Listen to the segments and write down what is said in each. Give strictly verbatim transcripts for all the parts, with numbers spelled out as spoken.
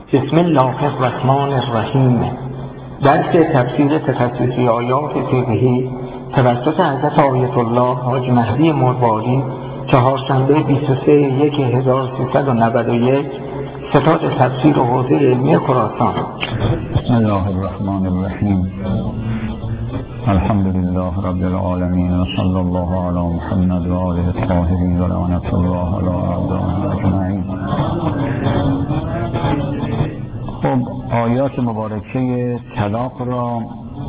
بسم الله الرحمن الرحیم. درس تفسیر تخصصی آیات فقهی توسط حضرت آیت الله حاج مهدی مرواری، چهارشنبه بیست و سه یک هزار و سیصد و نود و یک، ستاد تفسیر و حوزه علمی خراسان. بسم الله الرحمن الرحیم. الحمد لله رب العالمین و صلی الله علی محمد و آله الطاهرین و لعنت الله علی اعدائهم اجمعین. خب آیات مبارکه طلاق را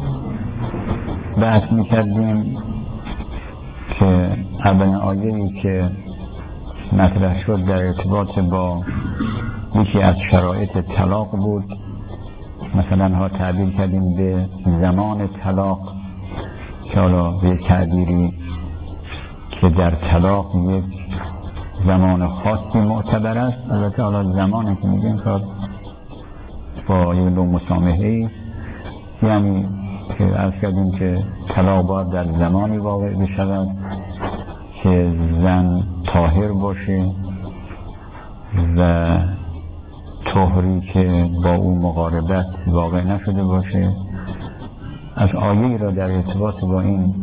بحث می‌کردیم که اولین آیه‌ای که مطرح شد در ارتباط با یکی از شرایط طلاق بود. مثلا ها تعبیر کردیم به زمان طلاق که حالا به تعبیری که در طلاق یک زمان خاصی معتبر است. البته حالا زمانی که میگیم کار با یک نوع مسامحه‌ای، یعنی که عرض کردیم که طلاق باید در زمانی واقع بشود که زن طاهر باشه و طهری که با او مقاربت واقع نشده باشه. از آیه را در ارتباط با این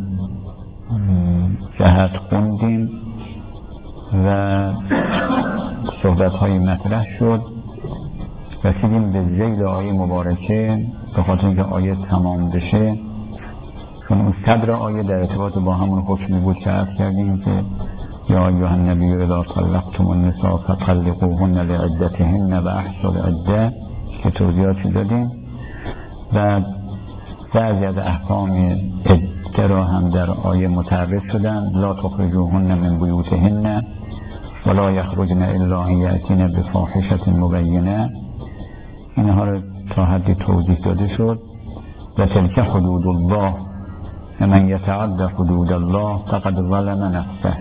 جهت خوندیم و صحبت های مطرح شد. رسیدیم به ذیل آیه مبارکه به خاطر اینکه آیه تمام بشه، چون اون صدر آیه در ارتباط با همون حکمی بود که عرض کردیم که یا ایها النبی اذا طلقتم النساء فطلقوهن لعدتهن و احصوا العده که توضیحاتی دادیم و بعضی از احکام عده را هم در آیه متعرض شدن. لا تخرجوهن من بیوتهن ولا یخرجن الا ان یأتین بفاحشة مبینه. اینها را تا حدی توضیح داده شد. و تلک حدود الله من یتعد حدود الله فقد ظلم نفسه.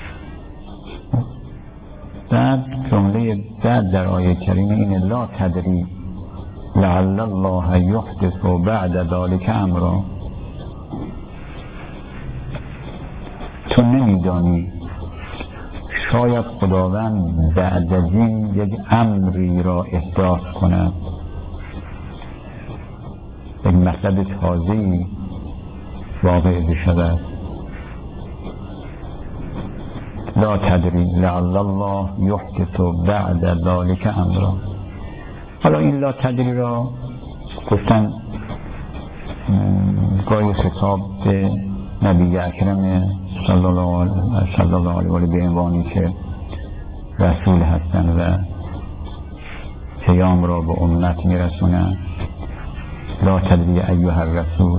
بعد جمله بعد در آیه کریمه این لا تدری لعل الله یحدث بعد ذلك امرا. تو نمیدانی شاید خداوند بعد از این یک امری را احداث کند، یک مطلب تازه‌ای واقع بشود. لا تدری لعل الله یحدث بعد ذلك امرا. حالا این لا تدری را گفتن گاهی خطاب به نبی اکرم صلی الله علیه و آله به عنوانی که رسول هستند و پیام را به امت میرسونند. لا تدری ایها الرسول.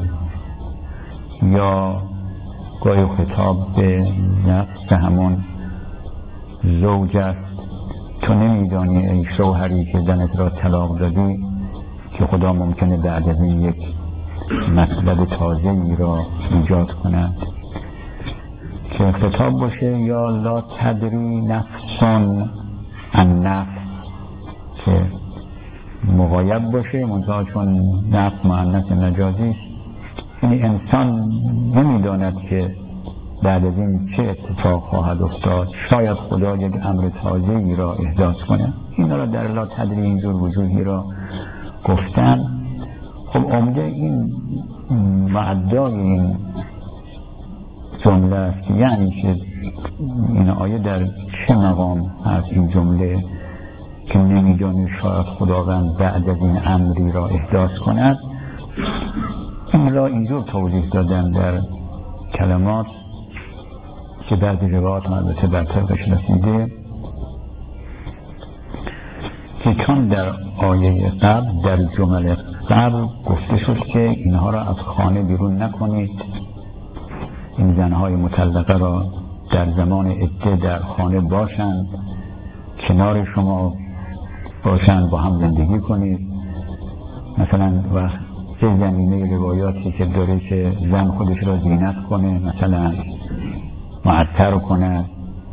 یا گاهی خطاب به نفس همون زوج است. تو نمیدانی ای شوهری که زنت را طلاق دادی که خدا ممکنه بعد از این یک مطلب تازه‌ای را ایجاد کند که خطاب باشه. یا لا تدری نفسون عن نفس که مغایب باشه، منتها چون نفس مؤنث مجازی است، یعنی انسان نمیداند که بعد از این چه اتفاق خواهد افتاد. شاید خدا یک امر تازه‌ای را احداث کنه. این را در لا تدری اینجور وجودی را گفتن. خب عمده این معدای این جمله است، یعنی که این آیه در چه مقام از این جمله که نمیدانی شاید خداوند بعد از این امری را احداث کند، این را اینجور توضیح دادن در کلمات که بعضی روایات البته بر طبقش رسیده که چون در آیه قبل در جمله قبل گفته شد که اینها را از خانه بیرون نکنید، این زنهای مطلقه را در زمان عده در خانه باشند، کنار شما باشند، با هم زندگی کنید. مثلا وقت چه زمینه روایاتی که داره که زن خودش را زینت کنه، مثلا معطر کنه.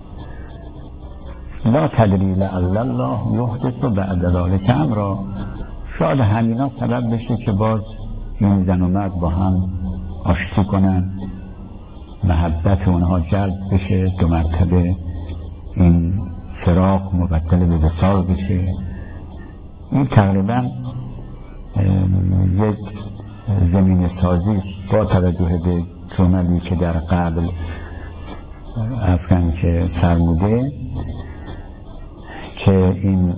لا تدری لعل الله یحدث بعد ذلک امرا. شاید همینا سبب بشه که باز این زن و مرد با هم آشتی کنن، محبت اونها جلب بشه، دو مرتبه این فراق مبدل به وصال بشه این تقریبا یک زمین سازی با توجه به جملی که در قبل افغان که فرموده که این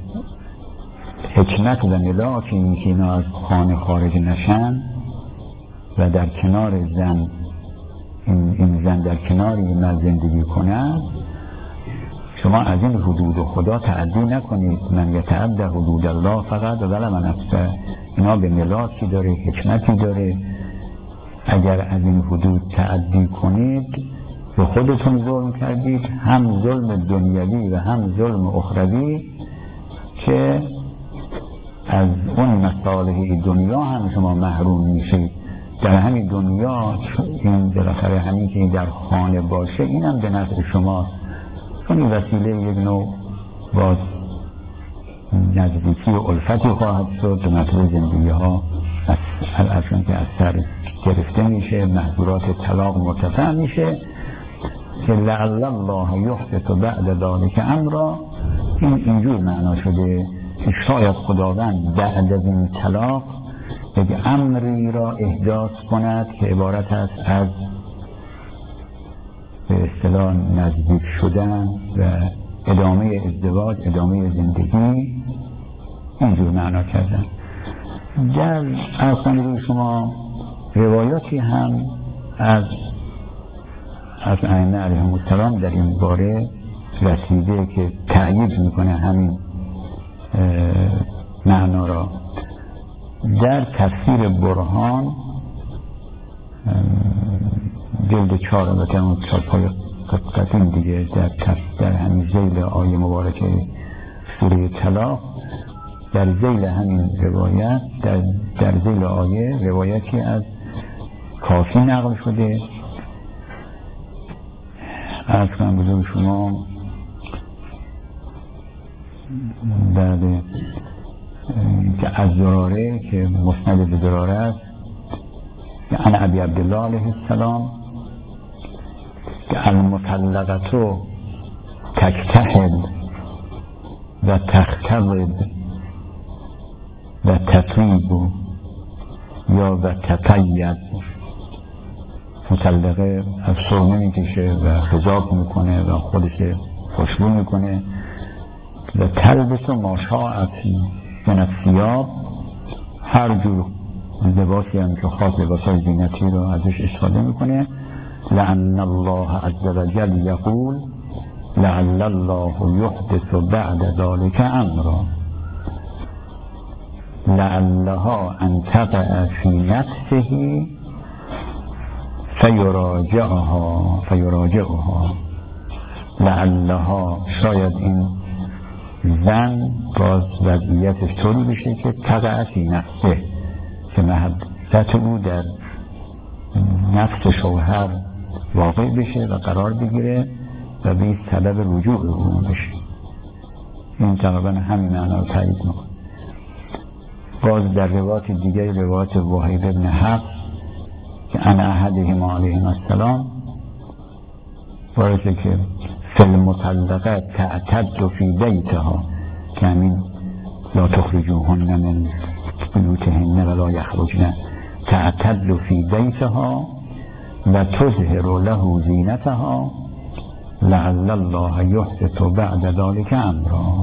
حکمت و ملاک این که اینا از خانه خارج نشن و در کنار زن این, این زن در کنار این مرد زندگی کند، شما از این حدود خدا تعدی نکنید. من یتعدی حدود الله فقط ظلم نفسه. اینا به ملاکی داره، حکمتی داره. اگر از این حدود تعدی کنید به خودتون ظلم کردید، هم ظلم دنیوی و هم ظلم اخروی که از اون مصالح دنیا هم شما محروم میشید. در همین دنیا این بالاخره همین که در خانه باشه اینم به نفع شماست، چون این وسیله یک نوع باز نزدیکی و الفتی خواهد شد به مطلب زندگی ها از که از سر گرفته میشه، محظورات طلاق مرتفع میشه که لعل الله یحدث بعد ذلک امرا. این اینجور معنا شده که شاید خداوند بعد از این طلاق یک امری را احداث کند که عبارت است از به اصطلاح نزدیک شدن و ادامه ازدواج، ادامه زندگی. اینجور معنا کردن. در ارسانه شما روایاتی هم از از ائمه علیهم السلام در این باره رسیده که تأیید میکنه همین معنا را. در تفسیر برهان جلد چهار و تمام چهار قدیم دیگه در در همین ذیل آیه مبارکه سوره طلاق، در ذیل همین روایت در در ذیل آیه روایتی از کافی نقل شده. از کنم بزرگ شما بعد که از زراره که مسند به زراره است که انا ابی عبدالله علیه السلام که المطلقتو تکتحل و تختبد و تطیب یا و تطید. مطلقه از سرمه میکشه و خضاب میکنه و خودش خوشبو میکنه و تلبس و ماشاعت من الثیاب، هر جور لباسی هم که خاص لباسای زینتی رو ازش استفاده میکنه. لعن الله عز وجل یقول لعل الله یحدث بعد ذلك امرا لعلها ان تقع فی نفسه فیراجعها فیراجعها لعلها، شاید این زن باز وضعیتش طوری بشه که تقع فی نفسه، که محبت او در نفس شوهر واقع بشه و قرار بگیره و به سبب رجوع او بشه. این تقریبا همین معنا رو تایید میکنه. باز در روایت دیگه روایت وحید ابن حفص که انا احدهم علیهم السلام وارده که فی المطلقه تعتد فی بیتها، که همین لا تخرجوهن من بیوتهن ولا یخرجن، تعتد فی بیتها و تظهر له زینتها لعل الله یحدث بعد ذلك امرا.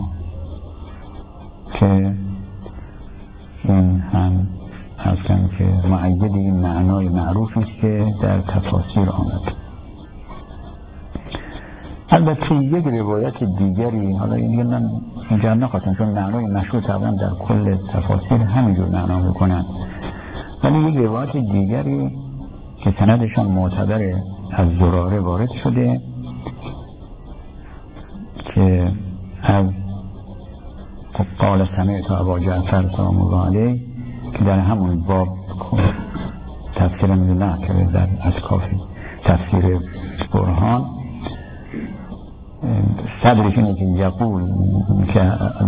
که این هم از کم که معید این معنای معروفی است که در تفاسیر آمد. البته یک روایت دیگری، حالا این دیگه من اینجا نخواستم چون معنای مشهور تقریبا در کل تفاسیر همینجور معنا میکنن، ولی یک روایت دیگری که سندشان معتبر از زراره وارد شده که از قال سمعت ابا جعفر سلام الله علیه که در همون باب تفسیر میدونه که در از کافی تفسیر برهان صدرش اینه که یقول که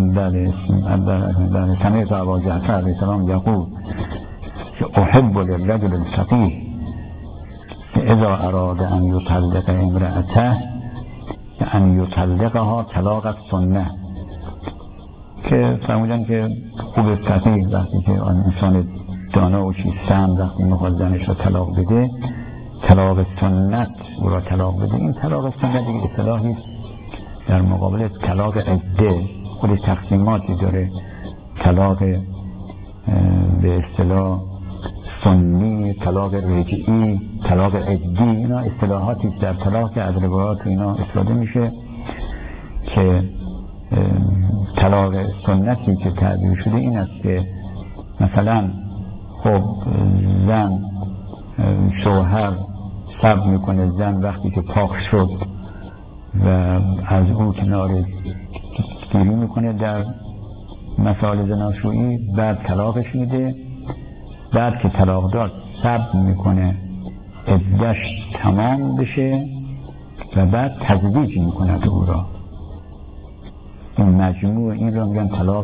در سمعت ابا جعفر علیه السلام یقول که احب للرجل الفقیه که اذا اراد ان یطلق امرأته که ان یطلقها طلاق السنه، که فرمودن که خوب فقیه وقتی که آن انسان دانا و چیستن وقتی میخواد زنش را طلاق بده، طلاق سنت او را طلاق بده. این طلاق سنت دیگه اصطلاحی در مقابل طلاق عده، خود تقسیماتی داره. طلاق به اصطلاح سنی، طلاق رجعی، طلاق عدی، اینا اصطلاحاتی در طلاق از روایات اینا استفاده میشه که طلاق سنتی که تعبیر شده این است که مثلا خب زن شوهر صبر میکنه زن وقتی که پاک شد و از او کنار گیری میکنه در مسائل زناشویی، بعد طلاقش میده. بعد که طلاق داد صبر میکنه عده‌اش تمام بشه و بعد تزویج میکنه او را. این مجموع این را میگن طلاق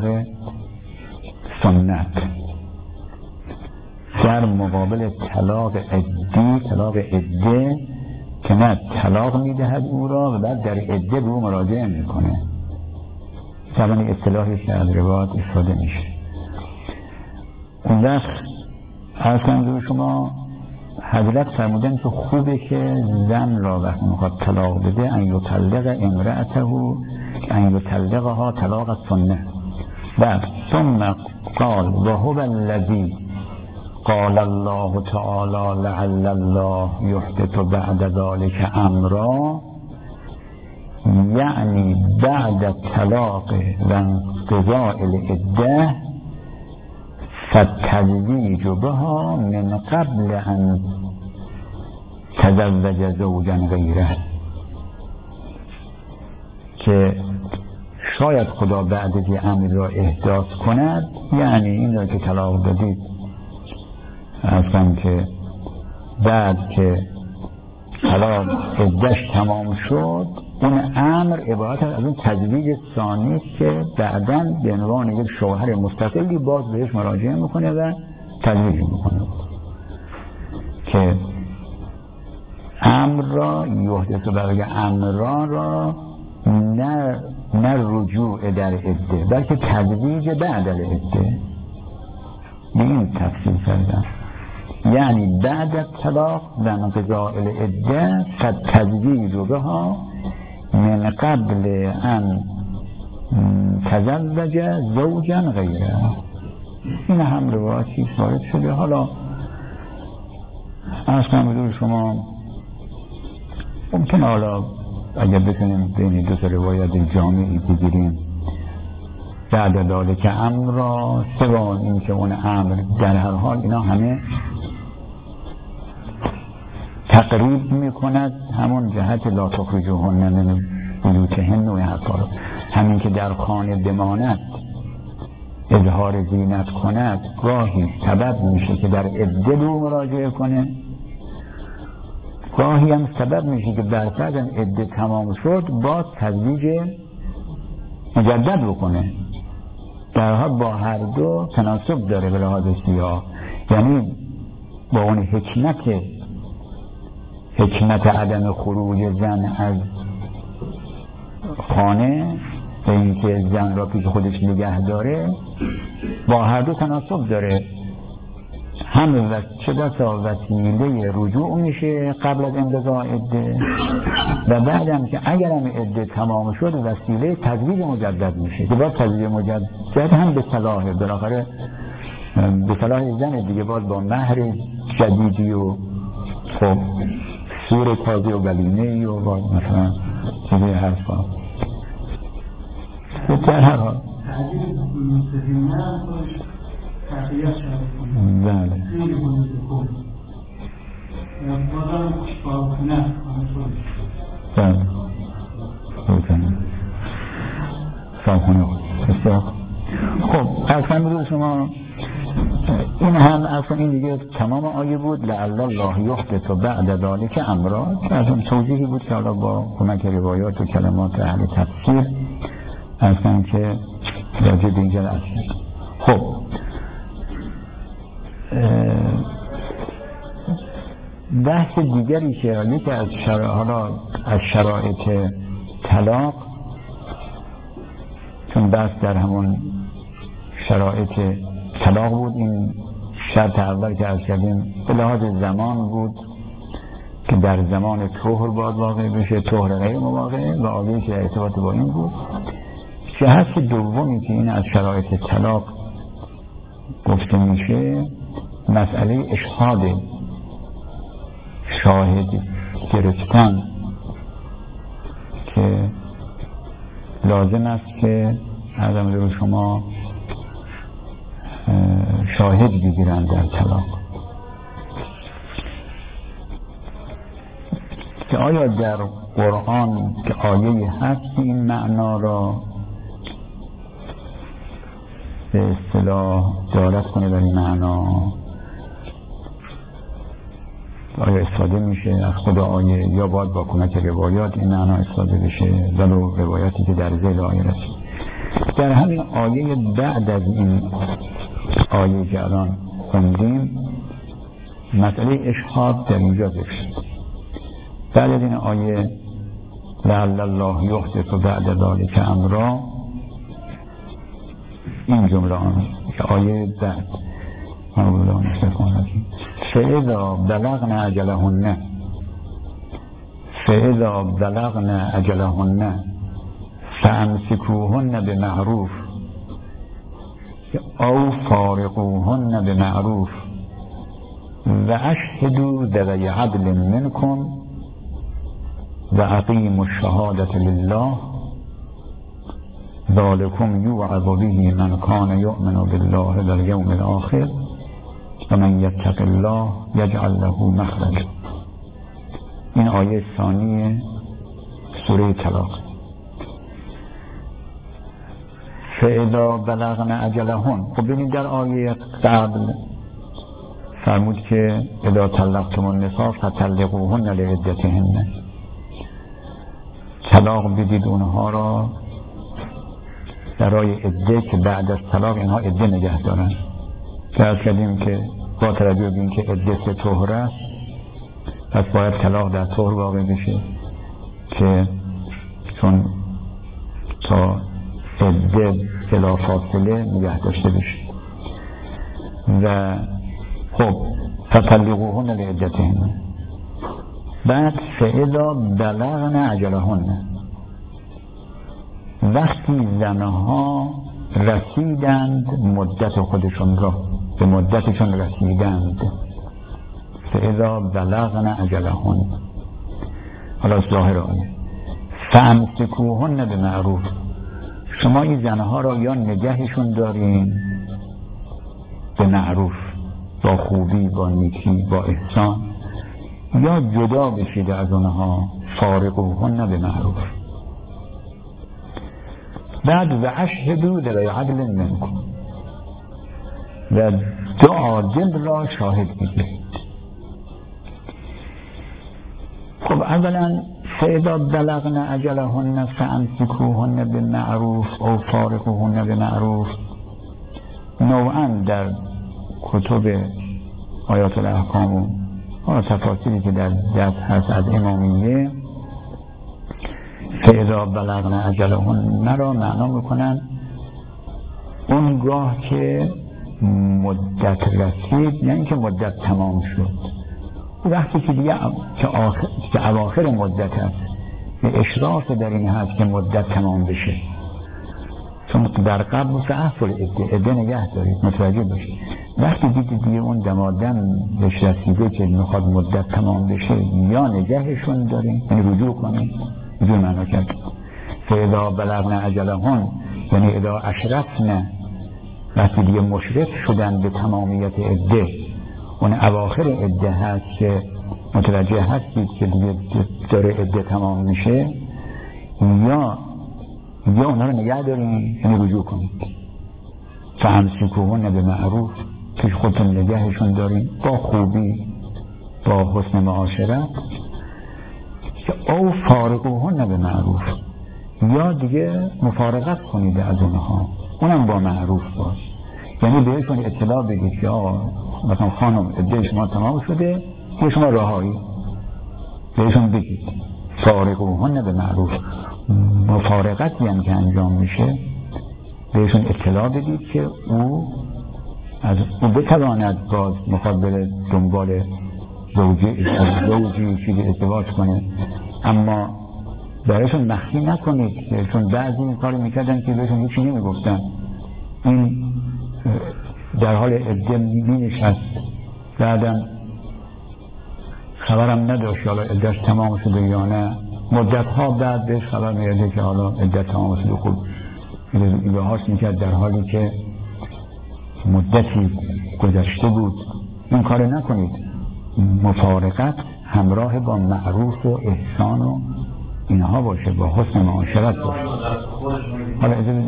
سنت در مقابل طلاق عدی، طلاق عده که نه طلاق میدهد او را و بعد در عده به او مراجعه میکنه. طبعا اصطلاحی که از روایات استفاده میشه. اون وقت عرض کنم شما حضرت فرمودن که خوبه که زن را وقتی میخواد طلاق بده ان یطلق امرأته ان یطلقها طلاق سنه. بعد ثم قال و هو الذی قال الله تعالی لعل الله یحدث بعد ذلك امرا، یعنی بعد طلاق و انقضاء العده فالتزویج بها من قبل ان تزوج زوجا غیره، که شاید خدا بعد از این امر را احداث کند، یعنی این را که طلاق دادید اصلا که بعد که طلاق عده‌اش تمام شد اون امر عبارت از اون تزویج ثانی که بعداً به عنوان یک شوهر مستقلی باز بهش مراجعه میکنه و تزویج میکنه که امر را یحدث برای امران را نه نه رجوع در عده بلکه تزویج بعد العده. به این تفصیل کردن یعنی بعد طلاق و انقضاء العده فالتزویج بها من قبل ان تزوج زوجا غیره. این هم روایتی وارد شده. حالا از کنم شما ممکن حالا اگر بتونیم بین دو تا روایت جامعی بگیریم بعد داده که امر را سوان این که اون امر در هر حال اینا همه تقریب میکند همون جهت لا تخرجوهن من بیوتهن و حقا، همین که در خانه بماند اظهار زینت کند گاهی سبب میشه که در عده دو مراجعه کنه، گاهی هم سبب میشه که بعد از عده تمام شد باز تزویج مجدد بکنه. در حال با هر دو تناسب داره به لحاظ سیاه، یعنی با اون حکمت حکمت عدم خروج زن از خانه به اینکه زن را پیش خودش نگه داره با هر دو تناسب داره. هم چه بسا وسیله رجوع میشه قبل از انقضاء عده و بعدم که اگرم عده تمام شد وسیله تزویج مجدد میشه که باز تزویج مجدد هم به صلاح بالاخره به صلاح زن دیگه باز با مهر جدیدی و خب سور تازه و ولیمه‌ای و باز مثلا چیزی حرفا در هر حال بله بله سامخونه بسیار خب اصلا بودید شما این هم اصلا این دیگه تمام آیه بود لعل الله یحدث بعد ذلک امرا، از اون توضیحی بود که حالا با کمک روایات و کلمات اهل تفسیر اصلا که راجع به اینجا اصلا. خب بحث دیگری که یکی از شرا... حالا از شرایط طلاق، چون بحث در همون شرایط طلاق بود. این شرط اول که از کردیم به لحاظ زمان بود که در زمان طهر باید واقع بشه، طهر غیر مواقع، و آیه‌ای که ارتباط با این بود. جهت دومی که این از شرایط طلاق گفته میشه مسئله اشهاد، شاهد گرفتن، که لازم است که عرضم به شما شاهد بگیرند در طلاق. که آیا در قرآن که آیه هست این معنا را به اصطلاح دارت کنه در این معنا، آیا استفاده میشه از خود آیه یا باید با کمک روایات این معنا استفاده بشه، ولو روایاتی که در ذیل آیه رسید. در همین آیه بعد از این آیه که الان خوندیم مسئله اشهاد در اینجا ذکر شد. بعد از این آیه لعل الله یحدث بعد ذلک امرا، این جمله آن که آیه بعد فاذا بلغن اجلهن فاذا بلغن اجلهن فامسكوهن بمعروف او فارقوهن بمعروف و اشهدوا ذوی عدل منکم و اقیموا الشهادة لله ذلكم یوعظ به من کان یؤمن بالله والیوم الاخر و من یتق الله یجعل له مخرجا. این آیه ثانی سوره طلاق. فاذا بلغن اجلهن، خب ببینید در آیه قبل فرمود که اذا طلقتم النساء فطلقوهن لعدتهن، طلاق بدید اونها را برای عده که بعد از طلاق اینها عده نگه دارن. فرض کردیم که با توجه به اینکه عده سه طهر است پس باید طلاق در طهر واقع بشه، که چون تا عده بلا فاصله نگه داشته بشه. و خب فطلقوهن لعدتهن، بعد فاذا بلغن اجلهن، وقتی زنها رسیدند مدت خودشون را، به مدتشون رسیدند، فاذا بلغن اجلهن. حالا ظاهر آیه فامسکوهن بمعروف، شما این زنها را یا نگهشون دارین به معروف، با خوبی، با نیکی، با احسان، یا جدا بشید از اونها، فارقوهن بمعروف. بعد و اشهدوا ذوی عدل منکم، و دو عادل را شاهد بگیرید. خب اولا فاذا بلغن اجلهن فامسکوهن بمعروف او فارقوهن بمعروف، نوعا در کتب آیات الاحکام و تفاصیلی که در دست هست از امامیه فاذا بلغن اجلهن را معنا میکنن اونگاه که مدت رسید، یعنی که مدت تمام شد. وقتی که دیگه که, آخر... که اواخر مدت هست، به اشراف در این هست که مدت تمام بشه، چون در قبل فعفل عده عده نگه دارید، متوجه باشید. وقتی دیدید دیگه اون دمادم بهش رسیده که میخواد مدت تمام بشه، یا نگهشون داریم، یعنی رجوع کنیم، رجوع معنا کرد فاذا بلغن اجلهن، یعنی اذا اشرفن، وقتی دیگه مشرف شدن به تمامیت عده، اون اواخر عده هست که متوجه هستید که دیگه داره عده تمام میشه، یا یا اونها رو نگه داریم، یعنی رجوع کنید. فامسکوهن بمعروف، پیش خودتون نگهشون داریم با خوبی، با حسن معاشرت. او فارقوهن بمعروف، یا دیگه مفارقت کنید از اونها، اونم با معروف باش، یعنی بهشون اطلاع بدید که آقا مثلا خانم عده شما تمام شده، یه شما رهایی، بهشون بگید فارقوهن بمعروف. مفارقتی هم که انجام میشه بهشون اطلاع بدید که او از او بتواند باز میخواد بره دنبال زوجی زوجی چیزی ازدواج کنه، اما برایشون مخفی نکنید، چون بعضی این کاری میکردن که بهشون هیچی نمیگفتن. این در حال عده مینشست، بعدم خبرم نداشت حالا عدهش تمام شده یا نه. مدت ها بعد بهش خبر میرده که حالا عده تمام شده. خوب ایده هاش میکرد در حالی که مدتی گذشته بود. این کار نکنید. مفارقت همراه با معروف و احسان و اینها باشه، با حسن معاشرت باشه. حالا اجازه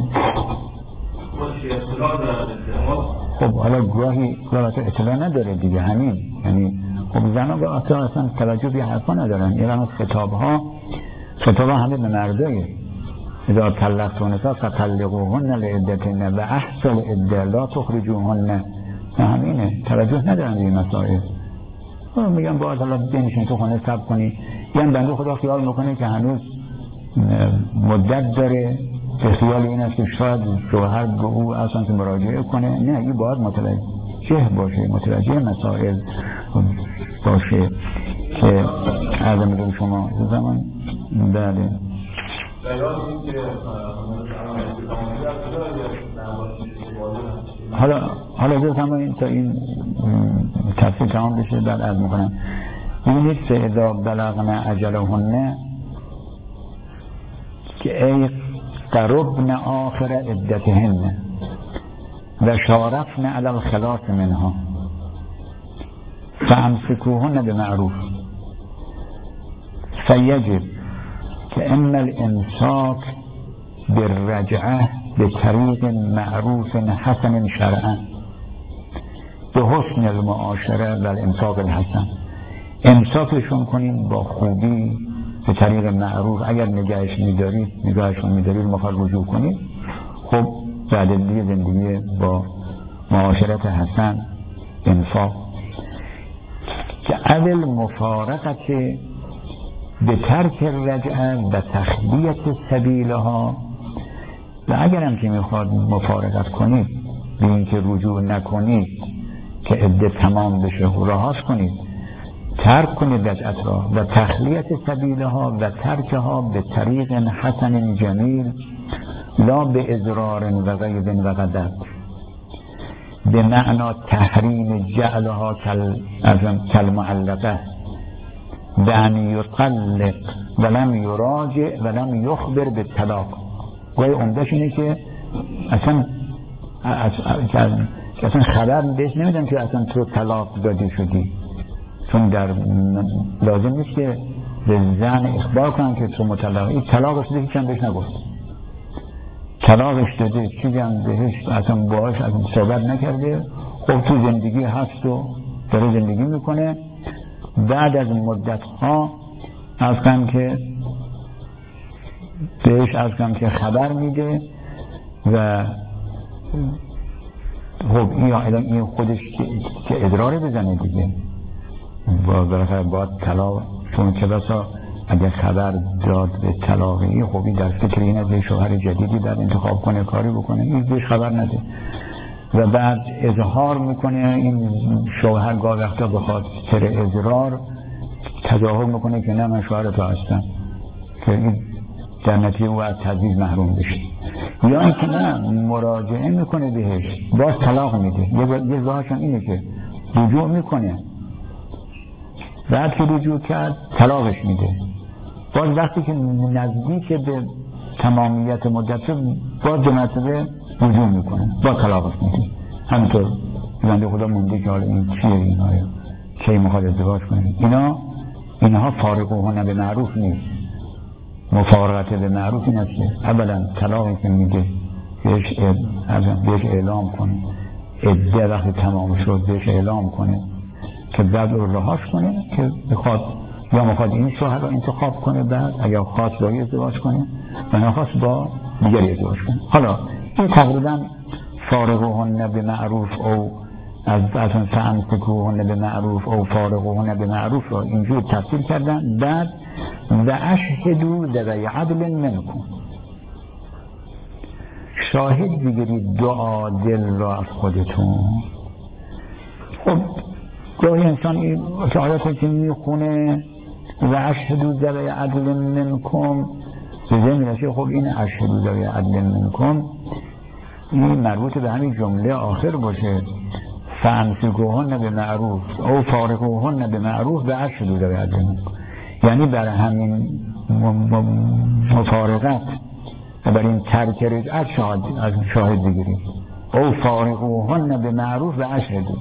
خب حالا گاهی اطلاع نداره دیگه، همین یعنی خب زنها به اصلا توجه به حرفا ندارن. این هم خطاب ها خطاب ها همه به مردایه. اذا طلقتم النساء فطلقوهن لعدتهن و احصوا العده لا تخرجوهن. همینه، توجه ندارن به این مسائل. میگم باید حالا بنشین تو خانه صبر کنی. یعنی بنده خدا خیال میکنه که هنوز مدت داره، به خیال این است که شاید شوهر به او اصلا که مراجعه کنه. نه، این باید متوجه باشه، متوجه مسائل باشه که عرض می‌کنم شما زمان. بله حالا حالا دو تمام تا این تفصیل تمام بشه بعد عرض میکنم. ببینید اذا بلغنا اجلهن که ای قربن آخر عدتهن و شارفن علی الخلاص منها فامسکوهن بمعروف فیجب که اما الامساک بالرجعه بطریق معروف حسن شرعا به حسن المعاشره و الامساک الحسن. امساکشون کنین با خوبی به طریق معروف. اگر نگهش میدارید نگهشون میدارید مخواد رجوع کنید، خب بعد دیگه زندگی با معاشرت حسن انفاق که اول مفارقت به ترک رجعه و تخلیت سبیلها. و اگرم که میخواد مفارقت کنید به این که رجوع نکنید که عده تمام بشه و رهاش کنید، ترک کنید رجعت را و تخلیت سبیلها و ترکها به طریق حسن جمیل لا به اضرار و غیظ و غضب، به معنا تحریم جعلها کل کالمعلقه بأن یطلق ولم یراجع ولم یخبر بالطلاق. گوی عمدهش اینه که اصلا اصلا خبر بهش نمیدن که اصلا تو طلاق داده شدی، چون در لازم نیست که به زن اخبار کنن که تو مطلقه. این طلاقش داده هیچ هم بهش نگفت، طلاقش داده چیزی هم بهش اصلا باهاش صحبت نکرده. خب تو زندگی هست و داره زندگی میکنه. بعد از مدت ها از کم که بهش از کم که خبر میده و خب این این خودش که ادراره بزنه دیگه با برخواه باید طلاق، چون که بسا اگر خبر داد به طلاقی خب این در فکر این از شوهر جدیدی در انتخاب کنه کاری بکنه، این بهش خبر نده و بعد اظهار میکنه. این شوهر گاه وقتا بخواد سر اضرار تظاهر میکنه که نه من شوهر تو هستم، که این در نتیجه او از تجویز محروم بشه. یا اینکه نه مراجعه میکنه بهش باز طلاق میده. یه راهش هم اینه که رجوع میکنه، بعد که رجوع کرد طلاقش میده. باز وقتی که نزدیک به تمامیت مدت باز دو مرتبه رجوع میکنه با طلاقش میده. همینطور بنده خدا مونده که حالا این چیه اینا کی میخواد ازدواج کنه. اینا اینها فارقوهن به معروف نیست. مفارقت به معروف این است که اولا طلاقی که میده بهش بهش اعلام کنه، عده وقتی تمام شد بهش اعلام کنه که بعد رو رهاش کنه که بخواد یا میخواد این شوهر رو انتخاب کنه، بعد اگر خواست با ازدواج کنه و نخواست با دیگری ازدواج کنه. حالا این تقریبا فارقوهن به معروف او از اصلا فامسکوهن به معروف او فارقوهن به معروف رو اینجور تفسیر کردن. بعد و اشهدوا ذوی عدل منکم، شاهد بگیرید دو عادل را از خودتون. خب گاهی انسان این آیاتی که میخونه و اشهدوا ذوی عدل منکم به ذهن میرسه. خب این اشهدوا ذوی عدل منکم این مربوط به همین جمله آخر باشه، فامسکوهن به معروف او فارقوهن به معروف و اشهدوا ذوی عدل منکم، یعنی برای همین مفارقت و برای این ترک رجعت شاهد از شاهد بگیرید. او فارقوهن به معروف و اشهدوا،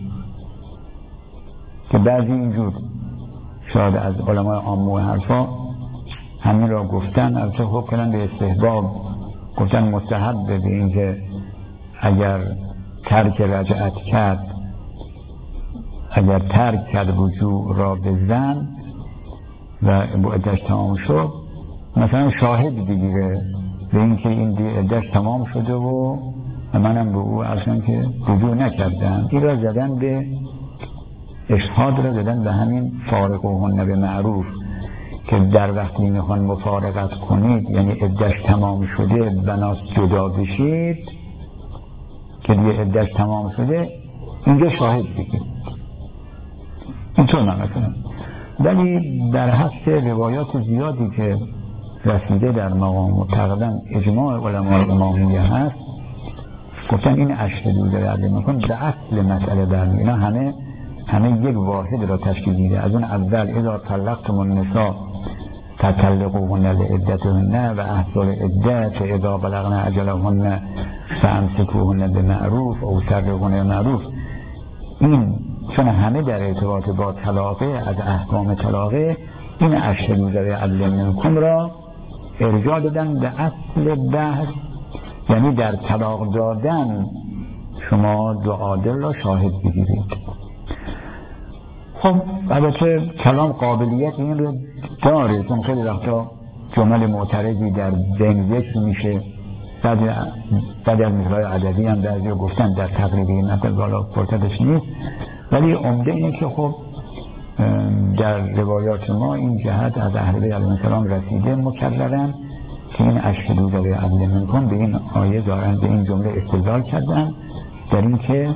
که بعضی اینجور شاید از علمای عامه و حرفا همین را گفتن، البته خب کنن به استحباب، گفتن مستحب به اینکه اگر ترک رجعت کرد، اگر ترک کرد رجوع را به زن و عدتش تمام شد، مثلا شاهد بگیره به اینکه این عدتش تمام شده و منم به او اصلا که رجوع نکردم. این را زدن به اشهاد را زدن به همین فارقوهن به معروف، که در وقتی میخوان مفارقت کنید یعنی عدتش تمام شده بناس جدا بشید که دیگه عدتش تمام شده، اینجا شاهد بگید. اینطور من مثلا. ولی در حسب روایات زیادی که رسیده در مقام و تقریبا اجماع علمای امامیه هست، گفتن این اشهدوا ذوی عدل منکم به اصل مسئله برمیاد. اینا همه همه یک واحد را تشکیل میده. از اون اول اذا طلقتم النساء فطلقوهن لعدتهن و احصوا العدة اذا بلغن اجلهن فامسکوهن بمعروف او سرحوهن بمعروف. این چون همه در ارتباط با طلاقه از احکام طلاقه، این اشهدوا ذوی عدل منکم را ارجاع دادن به اصل بحث، یعنی در طلاق دادن شما دو عادل را شاهد بگیرید. خب البته کلام قابلیت این رو داره، چون خیلی وقتا جمل معترضی در ذهن ذکر میشه، بعد بعد از مثال عددی هم بعضی رو گفتن در تقریبی مثل بالا فرصتش نیست، ولی عمده اینه که خب در روایات ما این جهت از اهل بیت علیهم السلام رسیده مکررن که این اشهدوا ذوی عدل منکم به این آیه دارن، به این جمله استدلال کردن در این که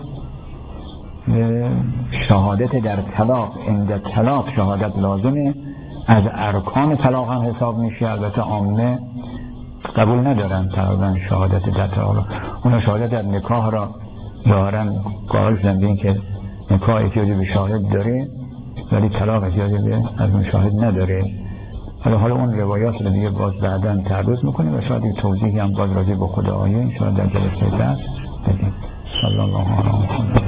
شهادت در طلاق، عند طلاق شهادت لازمه، از ارکان طلاق هم حساب میشه. البته عامه قبول ندارن تقریبا شهادت در طلاق، اونا شهادت در نکاح را دارن، قائل شدن به این که نکاح احتیاج به شاهد داره ولی طلاق احتیاج به از اون شاهد نداره. حالا حالا اون روایات رو دیگه باز بعداً تعرض میکنیم و شاید توضیحی هم باز راجع به خود آیه ان شاء الله در جلسه بعد بدیم. صلی الله علیه و سلم.